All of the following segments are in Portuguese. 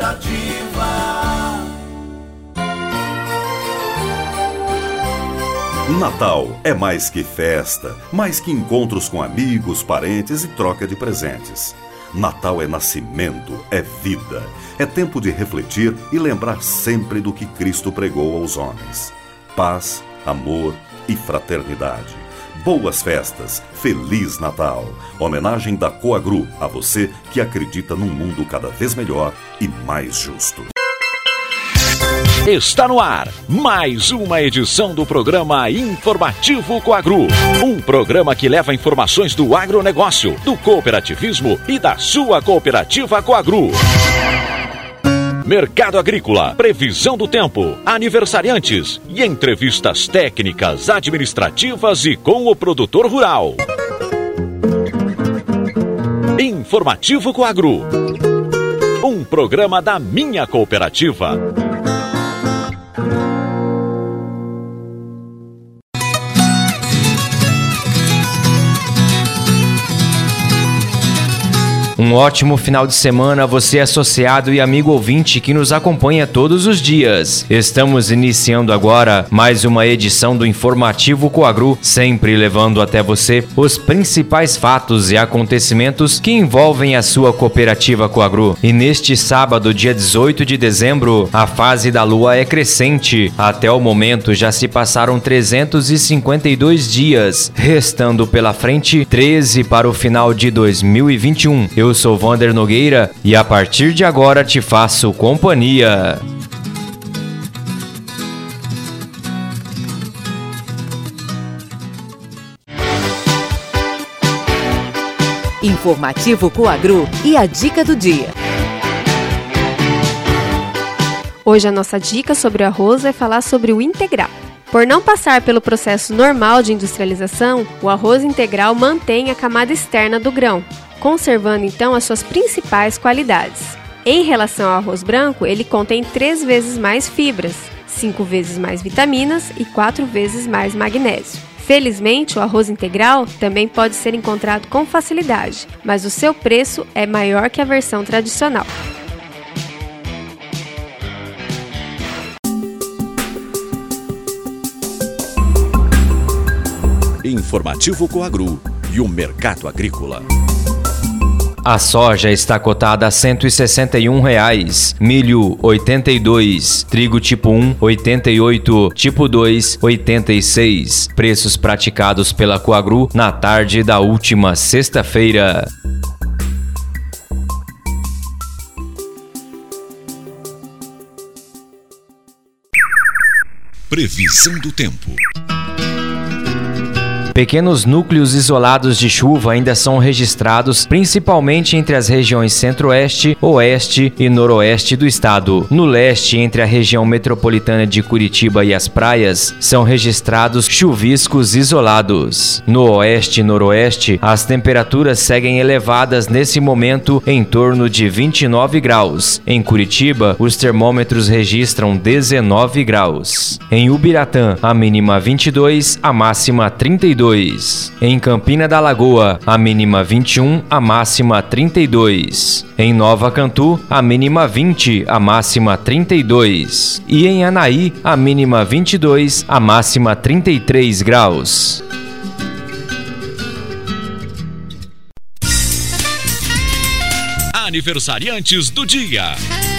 Natal é mais que festa, mais que encontros com amigos, parentes e troca de presentes. Natal é nascimento, é vida, é tempo de refletir e lembrar sempre do que Cristo pregou aos homens. Paz, amor e fraternidade. Boas festas, Feliz Natal. Homenagem da Coagru a você que acredita num mundo cada vez melhor e mais justo. Está no ar mais uma edição do programa Informativo Coagru. Um programa que leva informações do agronegócio, do cooperativismo e da sua cooperativa Coagru. Mercado agrícola, previsão do tempo, aniversariantes e entrevistas técnicas, administrativas e com o produtor rural. Informativo Coagru. Um programa da minha cooperativa. Um ótimo final de semana, você associado e amigo ouvinte que nos acompanha todos os dias. Estamos iniciando agora mais uma edição do Informativo Coagru, sempre levando até você os principais fatos e acontecimentos que envolvem a sua cooperativa Coagru. E neste sábado, dia 18 de dezembro, a fase da lua é crescente. Até o momento já se passaram 352 dias, restando pela frente 13 para o final de 2021. Eu sou Wander Nogueira e a partir de agora te faço companhia. Informativo Coagru e a dica do dia. Hoje a nossa dica sobre o arroz vai falar sobre o integral. Por não passar pelo processo normal de industrialização, o arroz integral mantém a camada externa do grão, conservando então as suas principais qualidades. Em relação ao arroz branco, ele contém 3 vezes mais fibras, 5 vezes mais vitaminas e 4 vezes mais magnésio. Felizmente, o arroz integral também pode ser encontrado com facilidade, mas o seu preço é maior que a versão tradicional. Informativo Coagru e o mercado agrícola. A soja está cotada a R$ 161,00, milho 82, trigo tipo 1 88, tipo 2 86. Preços praticados pela Coagru na tarde da última sexta-feira. Previsão do tempo. Pequenos núcleos isolados de chuva ainda são registrados, principalmente entre as regiões centro-oeste, oeste e noroeste do estado. No leste, entre a região metropolitana de Curitiba e as praias, são registrados chuviscos isolados. No oeste e noroeste, as temperaturas seguem elevadas nesse momento em torno de 29 graus. Em Curitiba, os termômetros registram 19 graus. Em Ubiratã, a mínima 22, a máxima 32. Em Campina da Lagoa, a mínima 21, a máxima 32. Em Nova Cantu, a mínima 20, a máxima 32. E em Anaí, a mínima 22, a máxima 33 graus. Aniversariantes do dia.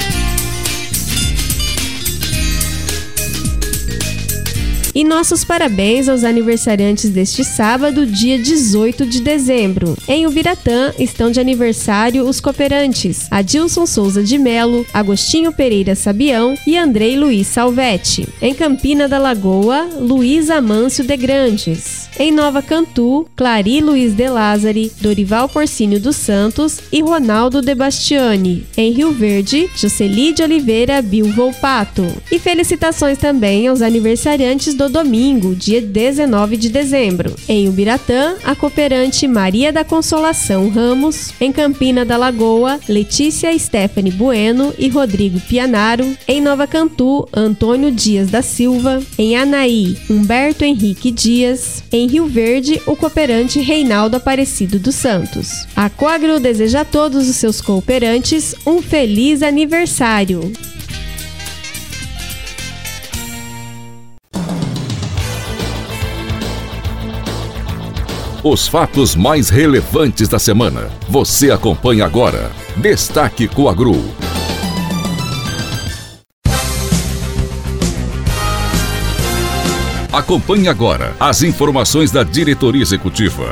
E nossos parabéns aos aniversariantes deste sábado, dia 18 de dezembro. Em Ubiratã estão de aniversário os cooperantes Adilson Souza de Melo, Agostinho Pereira Sabião e Andrei Luiz Salvetti. Em Campina da Lagoa, Luiz Amâncio de Grandes. Em Nova Cantu, Clari Luiz de Lázari, Dorival Porcínio dos Santos e Ronaldo de Bastiani. Em Rio Verde, Jocely de Oliveira Bil Volpato. E felicitações também aos aniversariantes do no domingo, dia 19 de dezembro. Em Ubiratã, a cooperante Maria da Consolação Ramos. Em Campina da Lagoa, Letícia Stephanie Bueno e Rodrigo Pianaro. Em Nova Cantu, Antônio Dias da Silva. Em Anaí, Humberto Henrique Dias. Em Rio Verde, o cooperante Reinaldo Aparecido dos Santos. A Coagro deseja a todos os seus cooperantes um feliz aniversário. Os fatos mais relevantes da semana. Você acompanha agora. Destaque Coagro. Acompanhe agora as informações da diretoria executiva.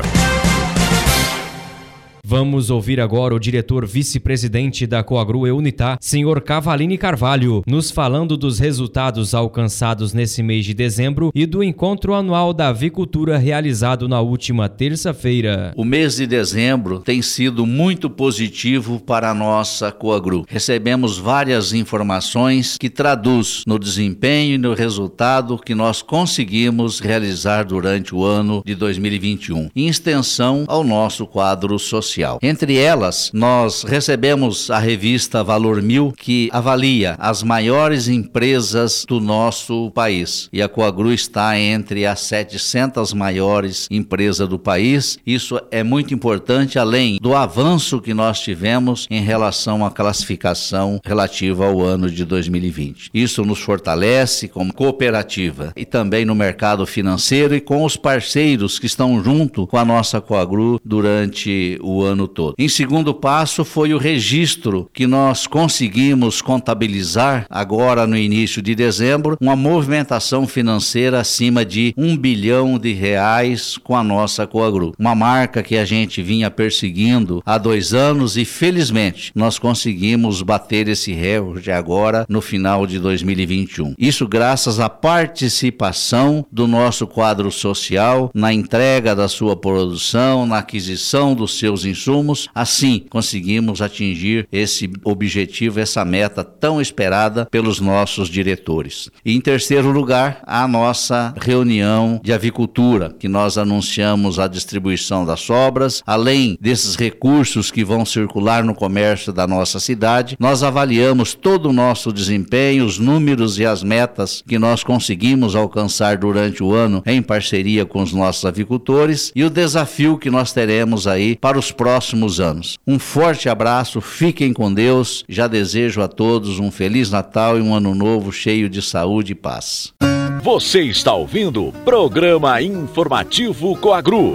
Vamos ouvir agora o diretor vice-presidente da Coagro Eunitá, senhor Cavalini Carvalho, nos falando dos resultados alcançados nesse mês de dezembro e do encontro anual da avicultura realizado na última terça-feira. O mês de dezembro tem sido muito positivo para a nossa Coagro. Recebemos várias informações que traduz no desempenho e no resultado que nós conseguimos realizar durante o ano de 2021, em extensão ao nosso quadro social. Entre elas, nós recebemos a revista Valor 1000, que avalia as maiores empresas do nosso país. E a Coagro está entre as 700 maiores empresas do país. Isso é muito importante, além do avanço que nós tivemos em relação à classificação relativa ao ano de 2020. Isso nos fortalece como cooperativa e também no mercado financeiro e com os parceiros que estão junto com a nossa Coagro durante o ano todo. Em segundo passo foi o registro que nós conseguimos contabilizar agora no início de dezembro, uma movimentação financeira acima de R$1 bilhão com a nossa Coagro. Uma marca que a gente vinha perseguindo há 2 anos e felizmente nós conseguimos bater esse recorde agora no final de 2021. Isso graças à participação do nosso quadro social na entrega da sua produção, na aquisição dos seus insumos. Assim, conseguimos atingir esse objetivo, essa meta tão esperada pelos nossos diretores. E em terceiro lugar, a nossa reunião de avicultura, que nós anunciamos a distribuição das sobras. Além desses recursos que vão circular no comércio da nossa cidade, nós avaliamos todo o nosso desempenho, os números e as metas que nós conseguimos alcançar durante o ano em parceria com os nossos avicultores e o desafio que nós teremos aí para os próximos anos. Um forte abraço, fiquem com Deus, já desejo a todos um Feliz Natal e um Ano Novo cheio de saúde e paz. Você está ouvindo o Programa Informativo Coagro.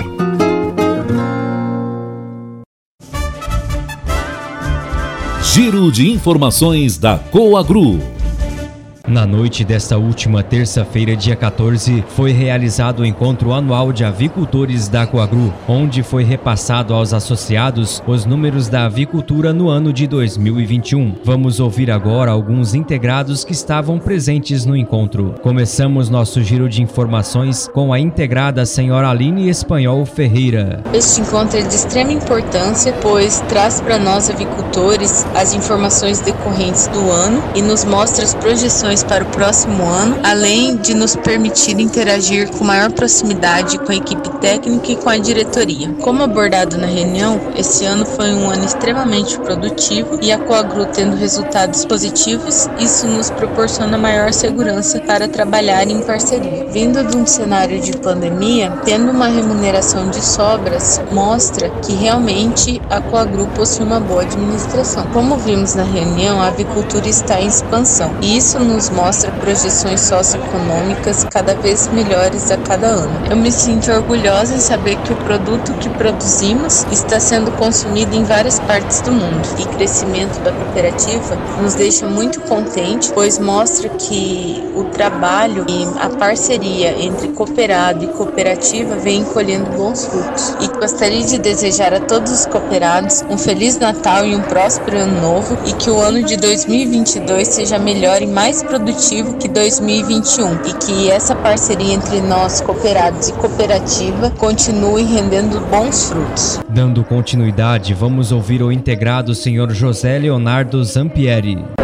Giro de informações da Coagro. Na noite desta última terça-feira, dia 14, foi realizado o encontro anual de avicultores da Coagro, onde foi repassado aos associados os números da avicultura no ano de 2021. Vamos ouvir agora alguns integrados que estavam presentes no encontro. Começamos nosso giro de informações com a integrada senhora Aline Espanhol Ferreira. Este encontro é de extrema importância, pois traz para nós avicultores as informações decorrentes do ano e nos mostra as projeções para o próximo ano, além de nos permitir interagir com maior proximidade com a equipe técnica e com a diretoria. Como abordado na reunião, esse ano foi um ano extremamente produtivo e a Coagro tendo resultados positivos, isso nos proporciona maior segurança para trabalhar em parceria. Vindo de um cenário de pandemia, tendo uma remuneração de sobras, mostra que realmente a Coagro possui uma boa administração. Como vimos na reunião, a avicultura está em expansão e isso nos mostra projeções socioeconômicas cada vez melhores a cada ano. Eu me sinto orgulhosa em saber que o produto que produzimos está sendo consumido em várias partes do mundo. E o crescimento da cooperativa nos deixa muito contente, pois mostra que o trabalho e a parceria entre cooperado e cooperativa vem colhendo bons frutos. E gostaria de desejar a todos os cooperados um Feliz Natal e um próspero Ano Novo e que o ano de 2022 seja melhor e mais produtivo que 2021 e que essa parceria entre nós, cooperados e cooperativa, continue rendendo bons frutos. Dando continuidade, vamos ouvir o integrado senhor José Leonardo Zampieri.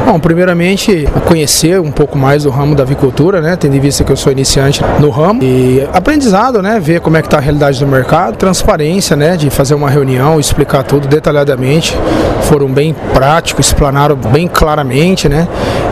Bom, primeiramente, conhecer um pouco mais do ramo da avicultura, né? Tendo em vista que eu sou iniciante no ramo. E aprendizado, né? Ver como é que está a realidade do mercado. Transparência, né? De fazer uma reunião, explicar tudo detalhadamente. Foram bem práticos, explanaram bem claramente, né?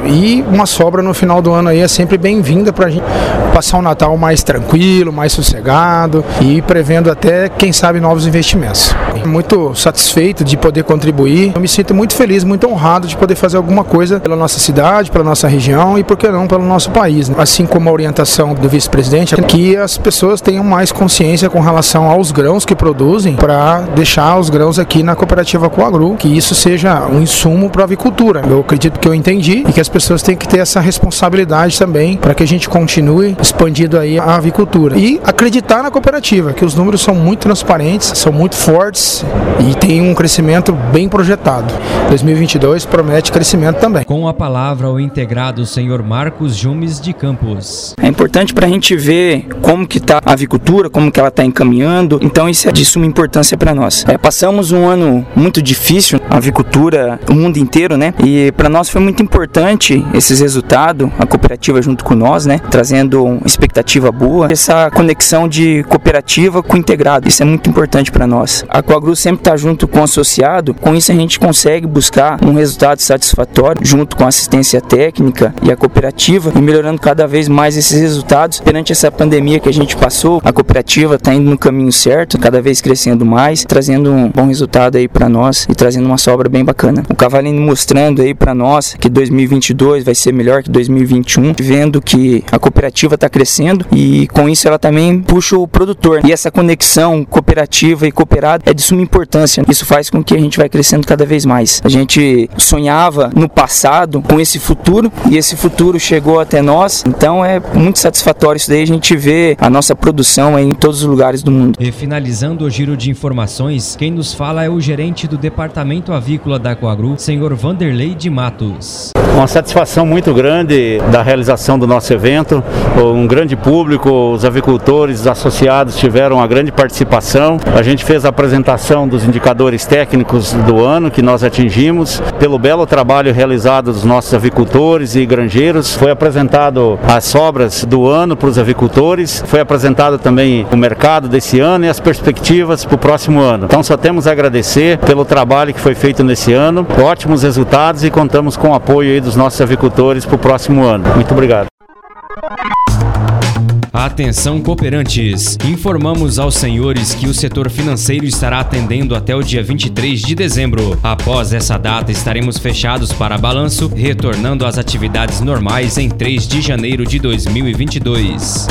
E uma sobra no final do ano aí é sempre bem-vinda para a gente passar um Natal mais tranquilo, mais sossegado e prevendo até, quem sabe, novos investimentos. Muito satisfeito de poder contribuir. Eu me sinto muito feliz, muito honrado de poder fazer alguma coisa pela nossa cidade, pela nossa região e, por que não, pelo nosso país. Assim como a orientação do vice-presidente, que as pessoas tenham mais consciência com relação aos grãos que produzem para deixar os grãos aqui na cooperativa Coagru, que isso seja um insumo para a avicultura. Eu acredito que eu entendi e que as pessoas têm que ter essa responsabilidade também para que a gente continue expandindo aí a avicultura. E acreditar na cooperativa, que os números são muito transparentes, são muito fortes e tem um crescimento bem projetado. 2022 promete crescimento também. Com a palavra o integrado senhor Marcos Jumes de Campos. É importante para a gente ver como que está a avicultura, como que ela está encaminhando, então isso é de suma importância para nós. Passamos um ano muito difícil, a avicultura, o mundo inteiro, né? E para nós foi muito importante esses resultados, a cooperativa junto com nós, né? Trazendo expectativa boa, essa conexão de cooperativa com integrado, isso é muito importante para nós. A Coagru sempre está junto com o associado, com isso a gente consegue buscar um resultado satisfatório junto com a assistência técnica e a cooperativa e melhorando cada vez mais esses resultados. Perante essa pandemia que a gente passou, a cooperativa está indo no caminho certo, cada vez crescendo mais, trazendo um bom resultado aí para nós e trazendo uma sobra bem bacana. O Cavalinho mostrando aí para nós que 2022 vai ser melhor que 2021, vendo que a cooperativa está crescendo e com isso ela também puxa o produtor. E essa conexão cooperativa e cooperado é de suma importância. Isso faz com que a gente vai crescendo cada vez mais. A gente sonhava no passado com esse futuro e esse futuro chegou até nós, então é muito satisfatório isso daí, a gente vê a nossa produção aí em todos os lugares do mundo. E finalizando o giro de informações, quem nos fala é o gerente do Departamento Avícola da Coagru, senhor Vanderlei de Matos. Uma satisfação muito grande da realização do nosso evento, um grande público, os avicultores, os associados tiveram uma grande participação. A gente fez a apresentação dos indicadores técnicos do ano que nós atingimos, pelo belo trabalho realizado dos nossos avicultores e granjeiros. Foi apresentado as sobras do ano para os avicultores, foi apresentado também o mercado desse ano e as perspectivas para o próximo ano. Então só temos a agradecer pelo trabalho que foi feito nesse ano, ótimos resultados e contamos com o apoio aí dos nossos avicultores para o próximo ano. Muito obrigado. Atenção cooperantes, informamos aos senhores que o setor financeiro estará atendendo até o dia 23 de dezembro. Após essa data estaremos fechados para balanço, retornando às atividades normais em 3 de janeiro de 2022.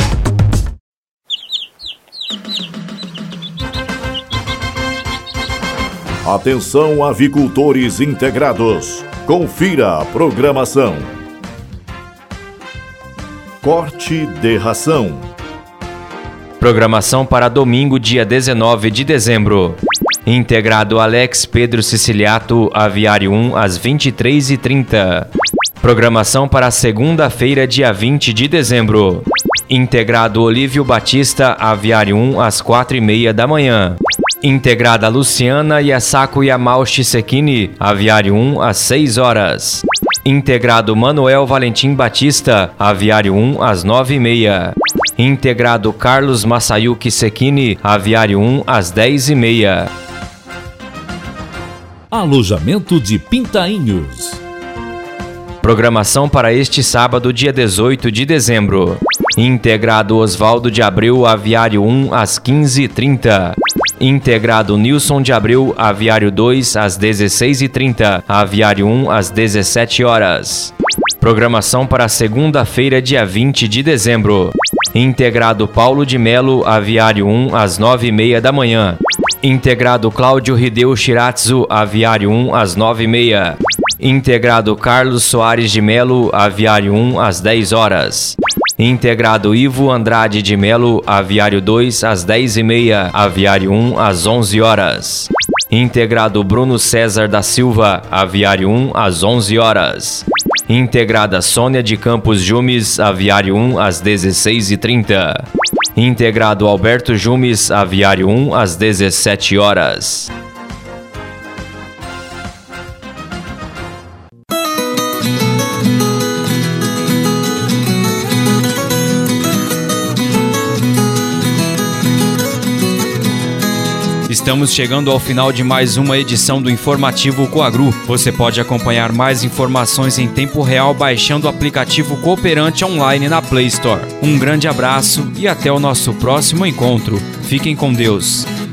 Atenção avicultores integrados, confira a programação. Corte de ração. Programação para domingo, dia 19 de dezembro. Integrado Alex Pedro Siciliato, Aviário 1, às 23h30. Programação para segunda-feira, dia 20 de dezembro. Integrado Olívio Batista, Aviário 1, às 4h30 da manhã. Integrada Luciana Yasako Yamal Shisekini, Aviário 1, às 6 horas. Integrado Manuel Valentim Batista, Aviário 1, às 9h30. Integrado Carlos Masayuki Sekini, Aviário 1, às 10h30. Alojamento de Pintainhos. Programação para este sábado, dia 18 de dezembro. Integrado Oswaldo de Abreu, Aviário 1, às 15h30. Integrado Nilson de Abreu, Aviário 2, às 16h30. Aviário 1, às 17 horas. Programação para segunda-feira, dia 20 de dezembro. Integrado Paulo de Melo, Aviário 1, às 9h30 da manhã. Integrado Cláudio Hideo Shiratsu, Aviário 1, às 9h30. Integrado Carlos Soares de Melo, Aviário 1, às 10 horas. Integrado Ivo Andrade de Melo, Aviário 2, às 10h30. Aviário 1, às 11 horas. Integrado Bruno César da Silva, Aviário 1, às 11 horas. Integrada Sônia de Campos Jumes, Aviário 1, às 16h30. Integrado Alberto Jumes, Aviário 1, às 17 horas. Estamos chegando ao final de mais uma edição do Informativo Coagru. Você pode acompanhar mais informações em tempo real baixando o aplicativo Cooperante online na Play Store. Um grande abraço e até o nosso próximo encontro. Fiquem com Deus.